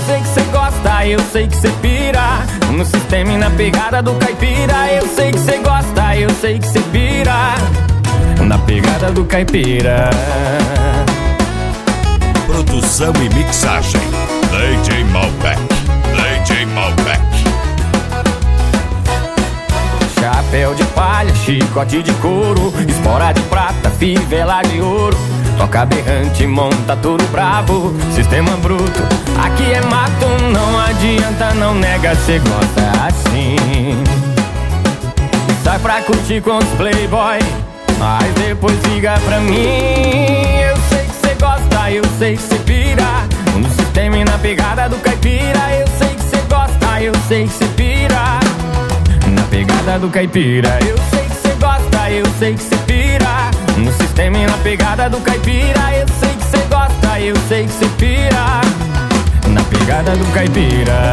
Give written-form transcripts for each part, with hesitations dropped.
sei que cê gosta, eu sei que cê pira. No sistema e na pegada do caipira. Eu sei que cê gosta, eu sei que cê pira. Na pegada do caipira. Produção e mixagem DJ Malbec. DJ Malbec. Chapéu de palha, chicote de couro, espora de prata, fivela de ouro. Toca berrante, monta touro bravo, sistema bruto, aqui é mato, não adianta, não nega, cê gosta assim. Sai pra curtir com os playboy, mas depois liga pra mim. Eu sei que cê gosta, eu sei que cê pira. No sistema e na pegada do caipira. Eu sei que cê gosta, eu sei que cê pira. Na pegada do caipira. Eu sei que cê gosta, eu sei que cê pira. No sistema e na pegada do caipira. Eu sei que cê gosta, eu sei que cê pira. Na pegada do caipira.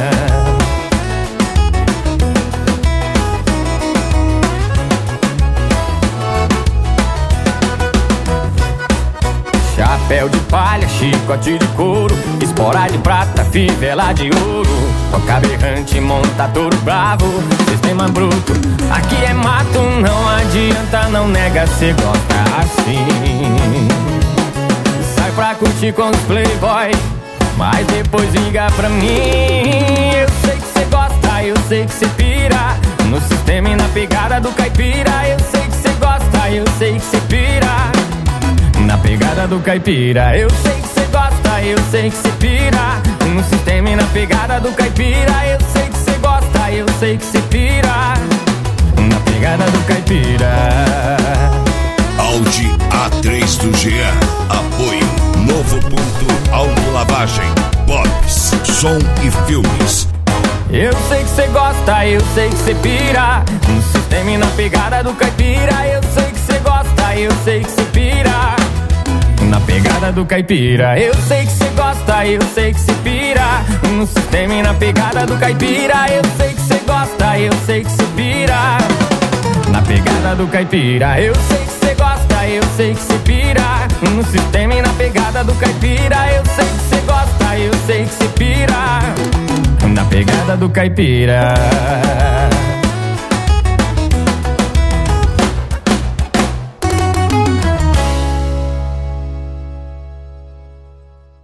Chapéu de palha, chicote de couro, espora de prata, fivela de ouro. Toca berrante, monta touro bravo, sistema bruto, aqui é mato, não adianta, não nega, cê gosta assim. Sai pra curtir com os playboy, mas depois liga pra mim. Eu sei que cê gosta, eu sei que cê pira. No sistema e na pegada do caipira. Eu sei que cê gosta, eu sei que cê pira. Na pegada do caipira. Eu sei que cê gosta, eu sei que cê pira. No sistema e na pegada do caipira. Eu sei que cê gosta, eu sei que cê pira. Na pegada do caipira. Audi A3 do Jean. Apoio Novo Ponto Autolavagem, Bob's, som e filmes. Eu sei que cê gosta, eu sei que cê pira. No sistema e na pegada do caipira. Eu sei que cê gosta, eu sei que cê pira. Na pegada do caipira. Eu sei que cê gosta, eu sei que cê pira. No sistema e na pegada do caipira. Eu sei que cê gosta, eu sei que cê pira. Na pegada do caipira. Eu sei que cê gosta, eu sei que cê pira. No sistema e na pegada do caipira. Eu sei que cê gosta, eu sei que cê pira. Na pegada do caipira.